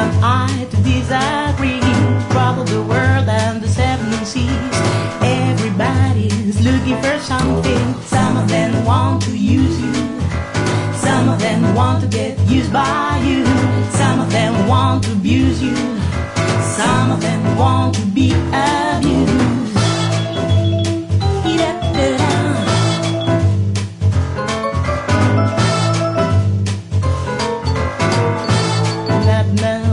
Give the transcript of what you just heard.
am I to disagree? Trouble the world and the seven seas. Everybody's looking for something. Some of them want to use you. Some of them want to get used by you. Some of them want to abuse you. Some of them want to be abused. That man